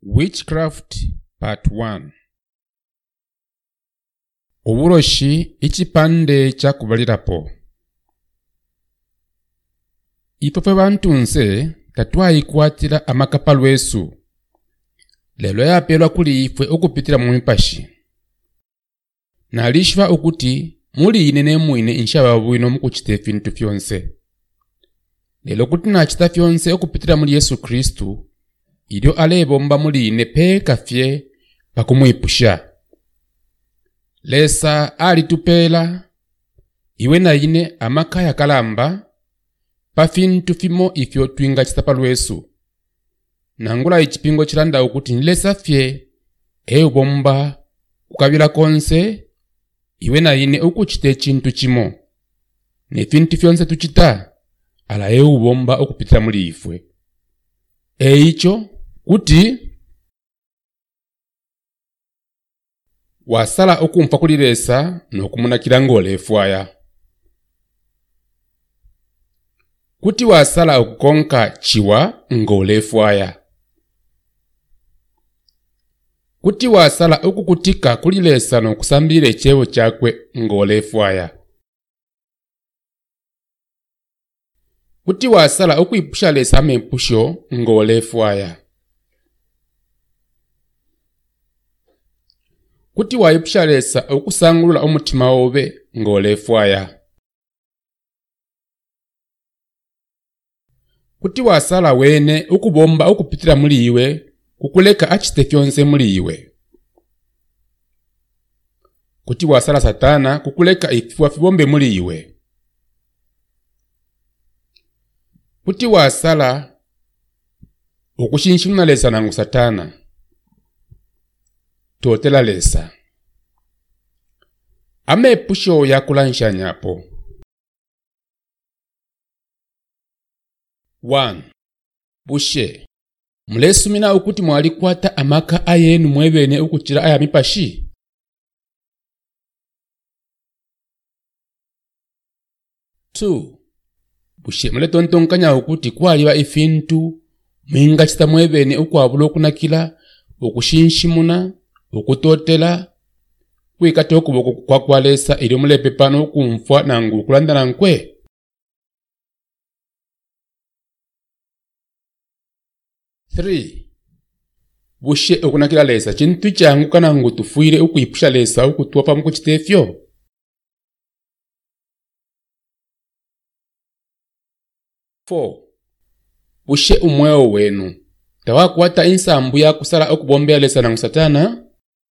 Witchcraft Part 1. Obuloshi ekipande kyakubalirapo. Ife bantu nse tatwayikwatira amakapa lwesu. Lelo yapelwa kuli ife okupitira mu mipashi. Nalishwa okuti muli inene mwine inshaba bwino mukukite bintu byonse. Lelo kuti nakita byonse okupitira muri Yesu Kristu. Ilyo alebomba muli ine pe kafye pakumwipusha. Lesa alitupela iwe na ine amakaya kalamba pafintu fimo ifyo twinga chitapa lwesu. Nangula ichipingo chilanda ukuti nilesa fye bomba kukabila konse iwe na ine ukuchite chintu chimo. Ne fintu fyonse tuchita ala bomba okupitira muli ifwe. Icho kuti wasala okumpa kulilesa nokumunakira ngolefwaya. Kuti wasala okukonka chiwa ngolefwaya. Kuti wasala okukutika kulilesa nokusambira echewo chakwe ngolefwaya. Kuti wasala okuipusha lesa mempusho ngolefwaya. Kuti waipusha lesa okusangulula omutima wobe ngolefwaya. Kuti wasala wene okubomba okupitira muli iwe kukuleka achite kyonse muli iwe. Kuti wasala Satana kukuleka ifwa fibombe muli iwe. Kuti wasala okushinshimuna lesa nangu Satana totela lesa. Amepusho yakulansha nyapo. 1. Bushe mulesumina ukuti mwalikwata amaka ayenu mwebene ukuchira aya mipashi. 2. Bushe muletontonkanya ukuti kwaliwa ifintu mwinga chita mwebene ukwabula okunakila okushinshimuna okutotela kwikate okuboko kwakwalesa ili mulepe pano okumfwa nangu kulandana nkwe. 3. Bushe okunakila lesa chintu changu kanangu tufuire ukuipusha lesa ukutuwapa mkuchitefyo. 4. Bushe umweo wenu tawakwata insambu ya kusala okubombea lesa nangu Satana.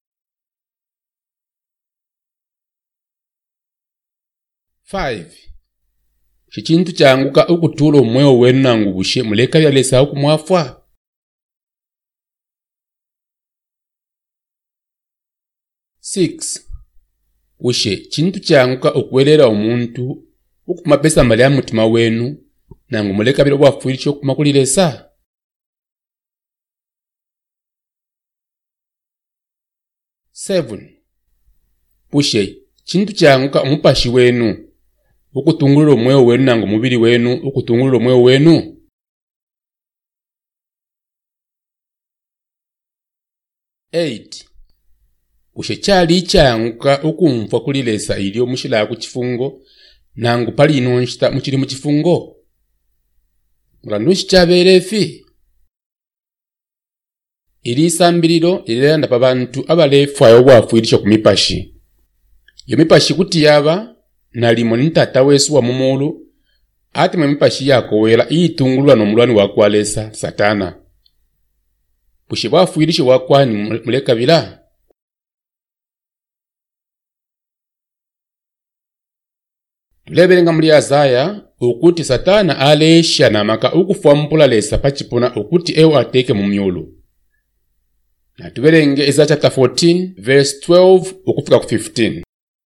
5. Chichintu changuka ukutula umweo wenu nangu bushe muleka ya lesa okumwafwa. 6. Bushe chintu changuka okuwelera omuntu ukumapesa mbali ya mutima wenu nangu muleka bilo bwafuirisha okumakulilesa. 7. Bushe chintu changuka omupashi wenu ukutungulula omweo wenu nangu mubiri wenu ukutungulula omweo wenu. 8. Bushe chali changuka ukumfwa kulilesa ilio mushila kuchifungo nangu pali inonshita muchili muchifungo. Mulandushi chabelefi. Ili sambiriro ililanda pa bantu abalefu ayobwafuirisha kumipashi. Yo mipashi kuti yaba nalimo nitata wesu wa mumulu ati mipashi yako wela itungulwa nomulwani wakwalesa Satana. Bushe bwafuirisha wakwani muleka bila. Tulebelenga muli Azaya ukuti Satana alesha namaka ukufwa mpula lesa pachipuna ukuti ewa ateke mumyulu. Na tubelenge Isaiah chapter 14 verse 12 ukufika ku 15.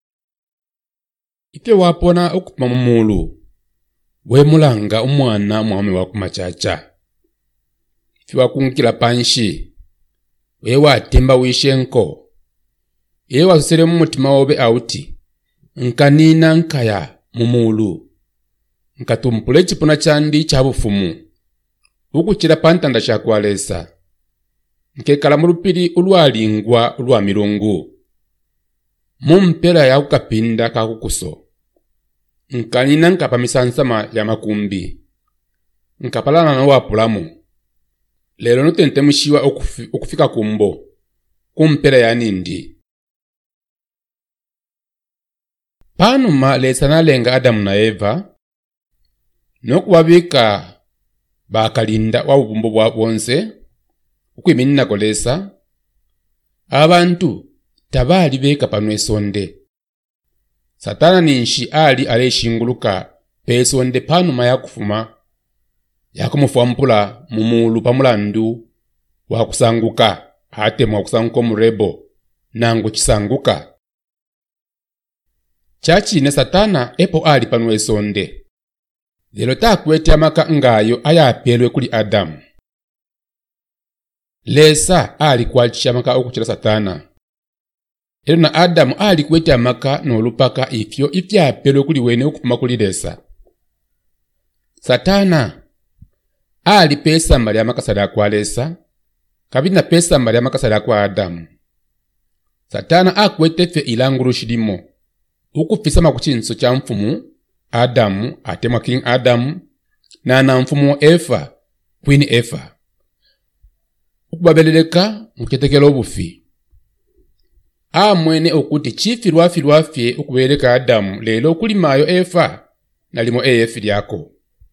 Ite wapona okupima mumulu wemulanga umwana mwami wakumachacha. Fiwa kunkila panshi wewa atemba wishenko ewa susele mumutima wobe auti nkanina nkaya mumulu nkatumpule chipuna chandi chabufumu ukuchira pantanda chakwalesa nkekala mu lupiri ulwalingwa lwa milungu. Mumpela ya kukapinda kakukuso. Nkanina nkapamisa nsama ya makumbi. Nkapalana na wapulamu. Lero nutente mushiwa okufika kumbo. Kumpela ya nindi. Panuma lesa nalenga Adamu na Eva. Nokubabika bakalinda wabubumbo bwa bonse. Ukwiminina kolesa. Abantu tabali beka panwesonde. Satana ninshi ali aleshinguluka pesonde panuma yakufuma yakumufuampula mumulu pamulandu wakusanguka ate mwakusanguka murebo nangu chisanguka. Chachi ne Satana epo ali panwesonde. Lelo takwete amaka ngayo ayapelwe kuli Adamu. Lesa ali kwachisha maka okuchira Satana. Ero na Adamu ali kwete amaka n'olupaka ifyo ifyapelwe kuli wene okufuma kuli Lesa. Satana ali pesa mbali amakasala kwa Lesa, kabina pesa mbali amakasala kwa Adamu. Satana akwete fe ilanguru shilimo, ukufisa makuchinso cha mfumu Adamu atemwa King Adamu na mfumu Eva, Queen Eva. Ukubabeleleka mketekelo obufi. Amwene okuti chifi lwafye ukubeleka Adamu lelo kulimayo Eva nalimo eyefi lyako.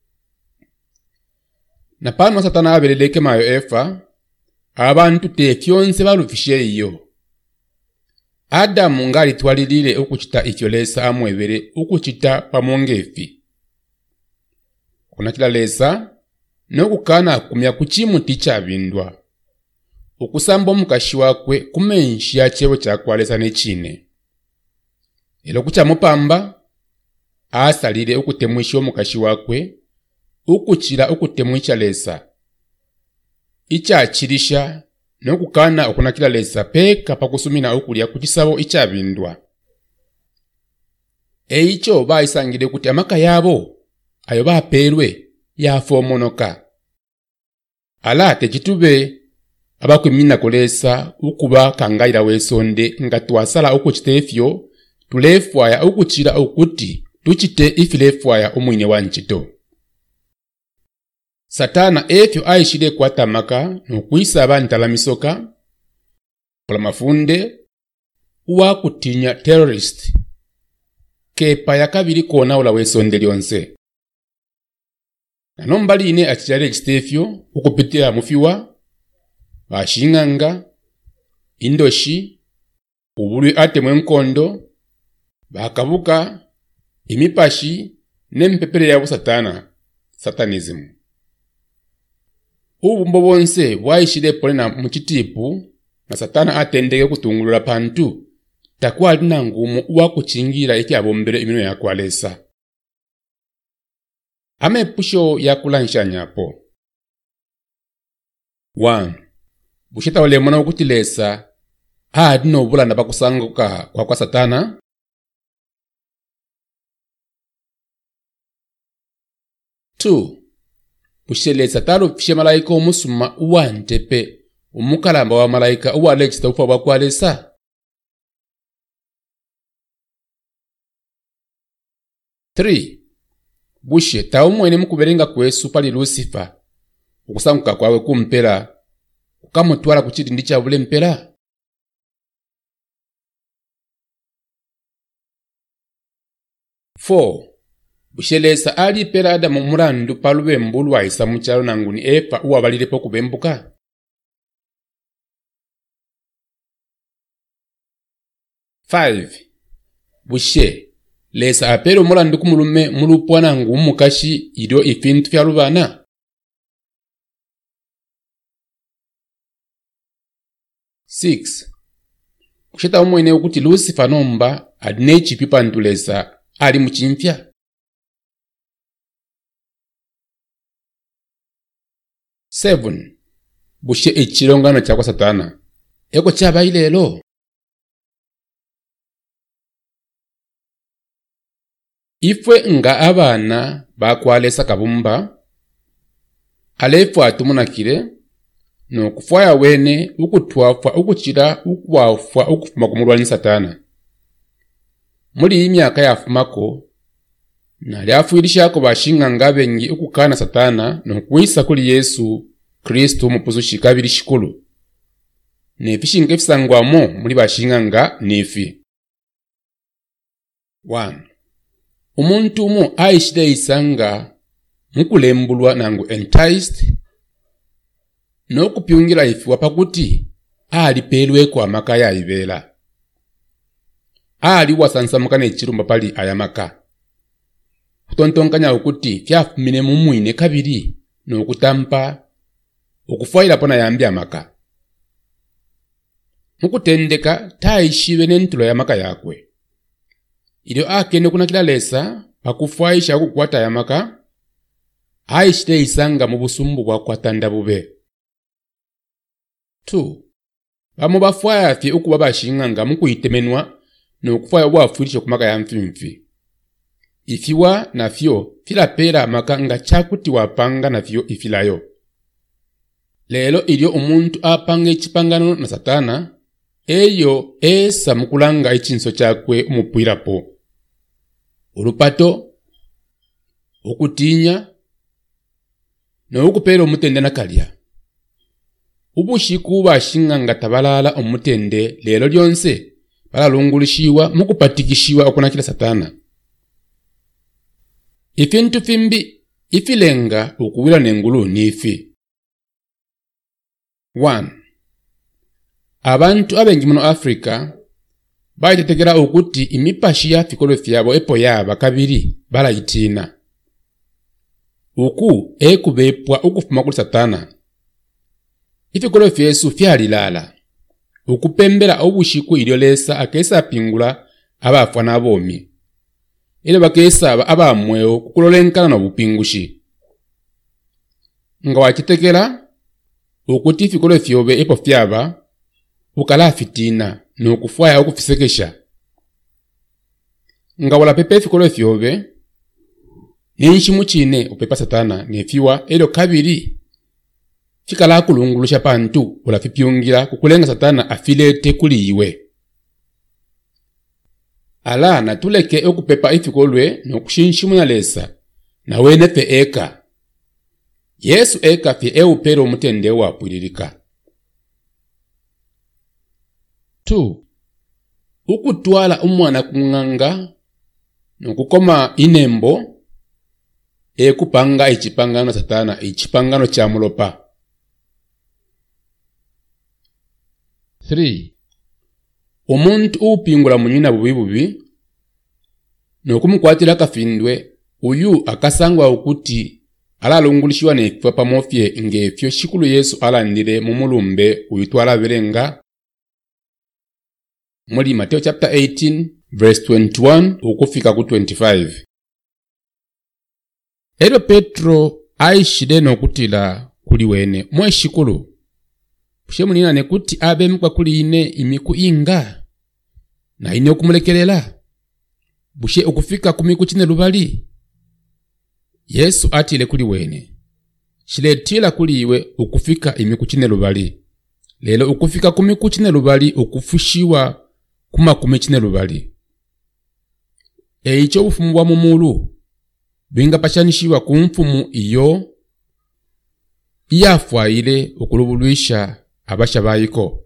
Na pano Satana abeleleke mayo Eva, abantu tefyonse balufishe iyo. Adamu ngali twalilile ukuchita ifyo Lesa amwebele ukuchita pamongefi. Kunakila Lesa, nokukana kumya kuchimu ticha bindwa. Ukusamba omukashi wakwe kumenshi ya chewo chakwa Lesa nechine. Elo kucha mupamba, asalile ukutemwishi omukashi wakwe, ukuchira ukutemwisha Lesa. Icha achirisha, nokukana okunakila Lesa peka pakusumina okulia kuchisabo icha bindwa. Eicho baisangile kuti amaka yabo, ayo bapelwe, yafomonoka. Alate chitube, abakwimina kolesa ukuba kangaira wesonde nga twasala okuchitefyo tulefwaya okuchira okuti tuchite ifilefwaya omwine wanchito. Satana efyo aishile kwatamaka nokwisaba ntalamisoka pola mafunde uwakutinya terrorist kepa yakabiri kona ula wesonde lyonse. Nanombali ine achijale chitefyo ukupitila mufiwa bashinganga, indoshi, ubulwe ate mwenkondo, bakabuka, imipashi, nempepele yabu Satana, satanism. Ubumbo bonse waishile pole na mchitipu, na Satana atendeke kutungulula pantu, takuwa alina ngumu uwakuchingira iki abombele imino ya kwa Lesa. Ame pusho ya kulansha nyapo. 1. Bushita wale mwana ukuti Lesa, adino bulanda bakusanguka kwa Satana. 2. Bushita Lesa talo fishe malaika omusuma uwantepe, umukalamba wa malaika uwa lechita ufa wakwa Lesa. 3. Bushita umwene mukuberenga kwesu pali Lucifer, ukusanguka kwawe kumpela, ukamutwala kuchiti ndicha bule mpela. 4. Bushelesa ali pela Adamu mulandu palube mbulu wa isa mchalo nanguni Eva uwa balilepo kubembuka. 5. Bushe Lesa apelo mulandu kumulume mulupwa nangu umukashi idio ifintu fya lubana. 6. Kusheta umwene ukuti Lucifer nomba adinechi pipa ntulesa ali muchimfya. 7. Bushe echilongano chakwa Satana eko chaba ilelo. Ifwe nga abana bakwa Lesa kabumba alefu atumunakire n'okufwaya wene ukutwafwa ukuchira ukuwafwa ukufuma kumulwanyi Satana. Muli imyaka yafumako nali afuirishako bashinganga bengi ukukana Satana n'okwisa kuli Yesu Kristo mupuzushi kabiri shikulu. Nefishinga efisangwamo muli bashinganga nefi. 1. Umuntu umu aishide isanga mukulembulwa nangu enticed n'okupyungira ifiwa pakuti alipelweko amaka ya ibela. Ali wasansamuka n'ekirumba pali ayamaka. Kutontonkanya okuti fyafumine mumwine kabiri n'okutampa okufwaira pona yambi amaka. Mukutendeka taishiwe n'entulo yamaka yakwe. Ilio akene kunakila lesa pakufwaisha kukwata yamaka aishide isanga mu busumbu bwa kwatanda bube. 2. Bamo bafwaya fye ukuba bashinganga mukuyitemenwa n'okufwaya bwafuirisha kumaka ya mfimfi. Ifiwa na fyo filapera amaka nga chakuti wapanga na fyo ifilayo. Lelo ilio umuntu apanga ekipangano na Satana eyo esa mukulanga echinso chakwe umupwirapo. Urupato, okutinya, n'okupera omutende nakalya. Ubushiku bashinganga tabalala omutende lelo lyonse balalungulishiwa mukupatikishiwa okunakila Satana. Ifintu fimbi ifilenga ukuwila n'engulu nifi. 1. Abantu abengi muno Africa baitetegera okuti imipashi ya fikolo fyabo epo yaba kabiri balayitina. Uku ekubepwa ukufuma kuli Satana. Ifikolo fyesu fyalilala. Ukupembera obushiku ilio lesa akesa pingula abafwa n'abomi. Ile bakesaba abamweo kukulolenkana na bupingushi. Nga wakitekera okuti ifikolo fyobe epo fyaba ukala fitina n'okufwaya okufisekesha. Nga wala pepe fikolo fyobe n'enshimu chine upepa Satana nefiwa elo kabiri fikala kulungulusha pantu wala fipyungira kukulenga Satana afilete kuli iwe. Ala natuleke okupepa ifikolwe n'okushinshimu na lesa na wene fe eka. Yesu eka fye eupero omutende wapwiririka. 2. Ukutwala umwana kunganga n'okukoma inembo ekupanga ekipangano Satana ekipangano kya mulopa. 3. Omuntu upingula munyina bubi n'okumukwatira kafindwe uyu akasangwa okuti alalungulishiwa n'ekifa pamofye ngefyo shikulu Yesu alandire mu mulumbe uyitwala birenga. Muli Mateo chapter 18 verse 21 ukufika ku 25. Ero Petro aishide n'okutila kuli wene mweshikulu. Pushe munina nekuti abe mkwa kuli ine imiku inga na ine okumulekelela. Bushe ukufika kumiku chine lubali. Yesu atile kuli wene. Shiletila kuli iwe ukufika imiku chine lubali. Lelo ukufika kumiku chine lubali ukufushiwa kumakumi chine lubali. Eicho ufumu bwa mumulu binga pashanishiwa kumfumu iyo iyafwaile okulubulwisha abasha bayiko.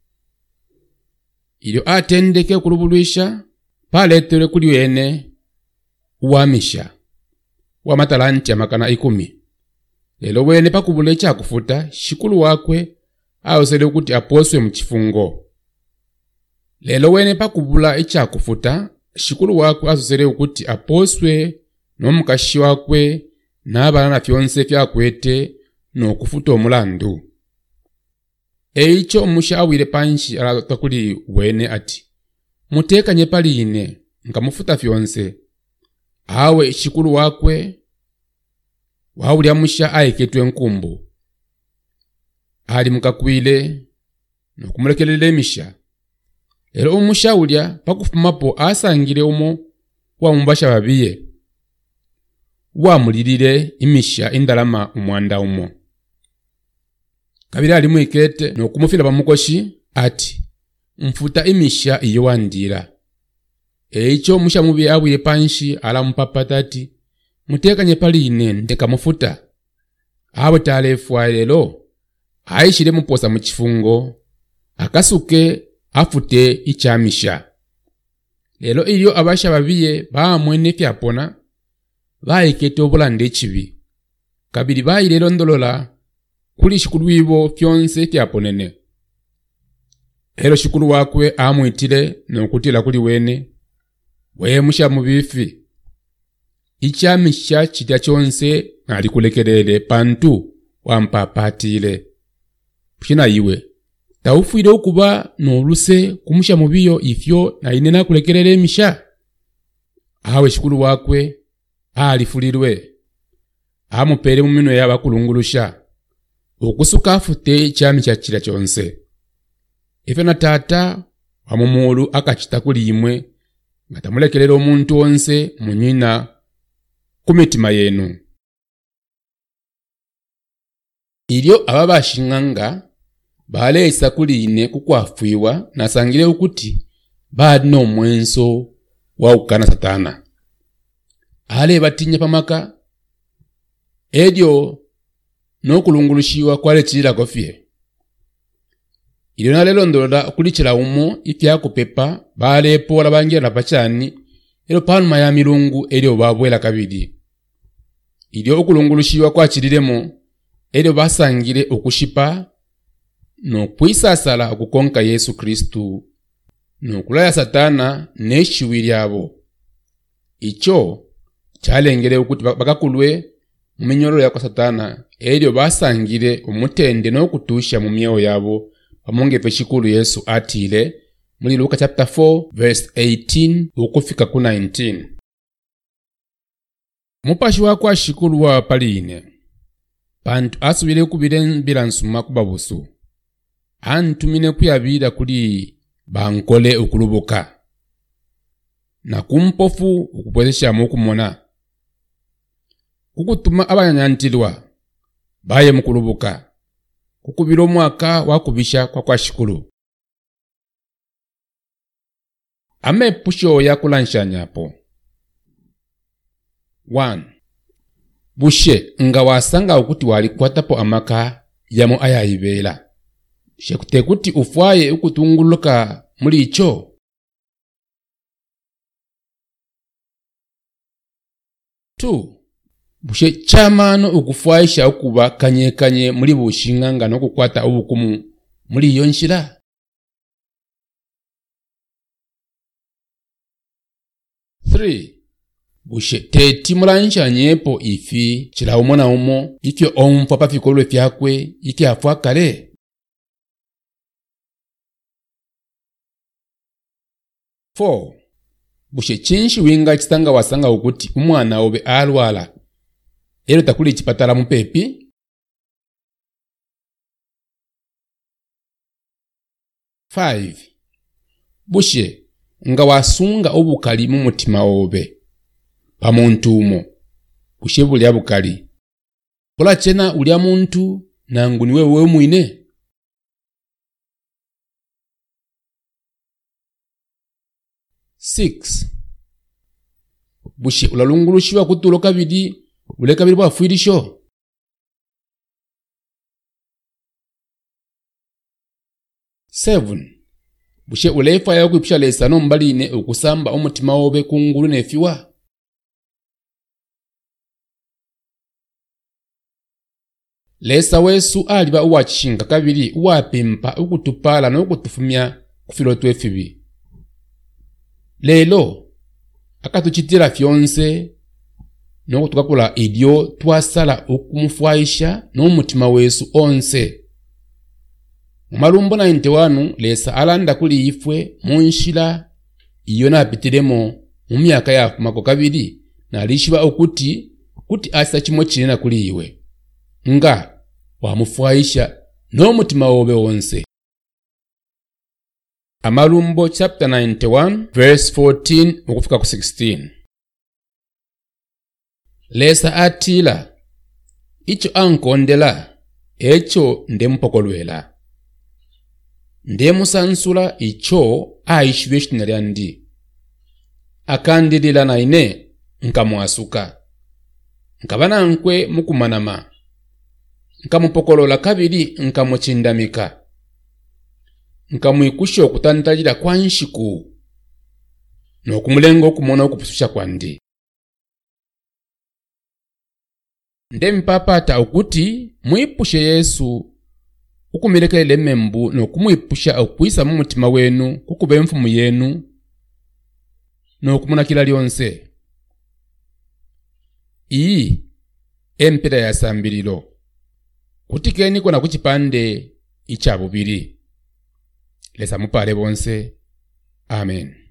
Ilio atendeke okulubulwisha paletere kuli wene uwamisha wa matalanti ya makana 10. Lelo wene pakubula ekyakufuta shikulu wakwe awosele ukuthi aposwe mu kifungo. Lelo wene pakubula ekyakufuta shikulu wakwe azosele ukuthi aposwe n'omukashi wakwe n'abana fyonse fyakwete n'okufuta omulandu. Eicho omusha awire panshi alata kuli wene ati mutekanye paline nga mufuta fyonse. Awe shikulu wakwe wawulya musha ayeketwe nkumbu. Ali mukakwile n'okumulekelela emisha. Lero omusha ulya pakufumapo asangire omo wa mubasha babiye. Wa mulirire imisha indalama umwanda umo. kabiri ali mwikete nokumufira pamukoshi ati mfuta imisha iyo wandira. Eicho mushamubi abwire panshi alamupapata ati mutekanye pali ine ndekamufuta. Abo talefu lero aishire muposa mu kifungo akasuke afute ichamisha. Lelo iyo abasha babiye bamwene fyapona bayikete obulande ekibi. Kabiri bayire ndolola kuli shikulu ibo fyonse fyaponene. Ero shikulu wakwe amwitire nokutila kuli wene we musha mubifi. Ichamisha chitya chonse ali kulekerere pantu wampapatile. Pshina iwe taufuire okuba noluse kumusha mubiyo ifyo na inena kulekerere emisha. Awe shikulu wakwe alifulirwe amupere mu mino y'abakulungulusha okusuka afute ichamisha chira chonse. Ife na tata wamumulu akachita kuli imwe nga tamulekerera omuntu onse munyina kumitima yenu. Ilyo ababashinganga baleesa kuli ine kukwafuiwa nasangire ukuthi badino omwenso waukana Satana. Ale batinya pamaka edyo nokulungulushiwa kwale chira kofie. Ilyo nalelo ndolola kulichira umo ifya kupepa bale pola bangira pachani elo panuma ya milungu elyo babwela kabiri. Ilyo okulungulushiwa kwa chiriremo elyo basangire okushipa no kwisasala okukonka Yesu Kristu no kulaya Satana neshiwiri abo. Icho chalengere ukuthi bakakulwe mu minyoro ya kwa Satana elyo basangire omutende nokutusha mu myeyo yabo pamongepe shikulu Yesu atile muri Luka chapter 4 verse 18 ukufika ku 19. Mupashi wakwa shikulu wa paline pantu asubire kubire nsuma kubabusu antumine kuyabira kuli bankole okulubuka na kumpofu ukupwezesha mukumona kukutuma abanyantilwa baye mukulubuka kukubira omwaka wakubisha kwa shikulu. Amepusho ya kulanshanya-po. 1. Bushe nga wasanga ukuti walikwatapo amaka yamo ayayibela. Shekute kuti ufwaye ukutunguluka muri icho. 2. Bushe chamano ukufwaisha ukuba kanye muri bushinganga no kukwata ubukumu muri iyo nshira. 3. Bushe teti mulanshanye-po ifi chila umo na umo ifyo omfa pafikolwe fyakwe iki afwa kale. 4. Bushe chinshi winga chitanga wasanga ukuti umwana obe alwala ero takuli chipatala mupepi. 5. Bushe nga wasunga obukali mu mutima obe pamuntu umo bushe bulya bukali pola chena ulya muntu nangu niwe wewe mwine. 6. Bushe ulalungulushiwa kutulo kabidi ule kabidi bwafuirisho. 7. Bushe uleifa ya kuipisha lesano mbaline ukusamba omutima obe kungulu nefiwa. 8. Wesu aliba uwachishinga kabiri uwapimpa ukutupala no kutufumya kufilo twefibi. Lelo akatuchitira fyonse no kutukakula idyo twasala okumufwaisha no mutima wesu onse. Mumalumbo 91 lesa alanda kuli ifwe munshila iyo napitiremo mu myaka ya mako kabiri na alishiba okuti asa chimo chinena kuli iwe nga wamufwaisha no mutima wobe wonse. Amalumbo chapter 91 verse 14 ukufika ku 16. Lesa atila icho ankondela echo ndemupokolwela. Ndemusansula icho aishwe shina lyandi. Akandilila na ine nkamwasuka. Nkabana nkwe mukumanama. Nkamupokolola kabiri nkamuchindamika. Nkamwikusha okutantalira kwa nshiku. N'okumulenga okumona okupususha kwandi. Ndempapata okuti mwipushe Yesu ukumilekelele emembu n'okumwipusha okwisa mu mutima wenu kukuba enfumu yenu n'okumunakila lyonse. Iyi empera ya sambililo kutikeni kona kuchipande icha bubiri. Lesa mupale bonse. Amen.